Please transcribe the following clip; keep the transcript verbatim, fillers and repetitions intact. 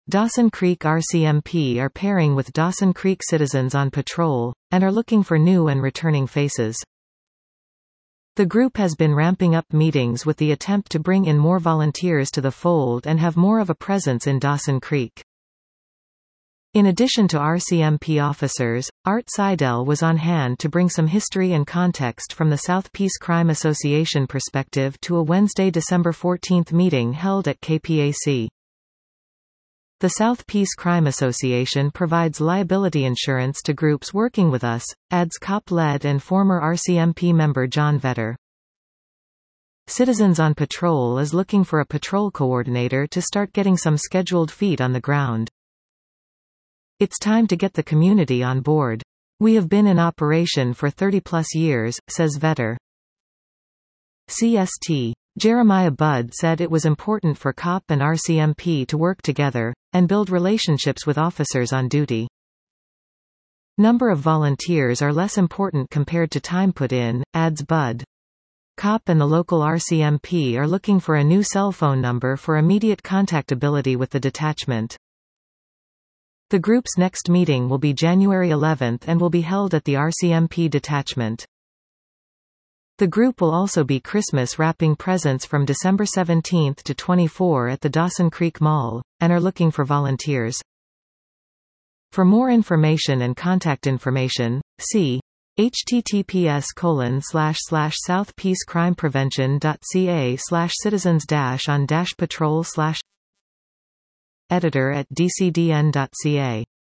Dawson Creek R C M P are pairing with Dawson Creek Citizens on Patrol, and are looking for new and returning faces. The group has been ramping up meetings with the attempt to bring in more volunteers to the fold and have more of a presence in Dawson Creek. In addition to R C M P officers, Art Seidel was on hand to bring some history and context from the South Peace Crime Association perspective to a Wednesday, December fourteenth meeting held at K P A C. The South Peace Crime Association provides liability insurance to groups working with us, adds cop-led and former R C M P member John Vetter. Citizens on Patrol is looking for a patrol coordinator to start getting some scheduled feet on the ground. It's time to get the community on board. We have been in operation for thirty plus years, says Vetter. C S T. Jeremiah Budd said it was important for C O P and R C M P to work together, and build relationships with officers on duty. Number of volunteers are less important compared to time put in, adds Budd. C O P and the local R C M P are looking for a new cell phone number for immediate contactability with the detachment. The group's next meeting will be January eleventh and will be held at the R C M P detachment. The group will also be Christmas wrapping presents from December seventeenth to twenty-fourth at the Dawson Creek Mall, and are looking for volunteers. For more information and contact information, see https colon slash slash southpeacecrimeprevention.ca slash citizens dash on dash patrol slash editor at d c d n dot c a.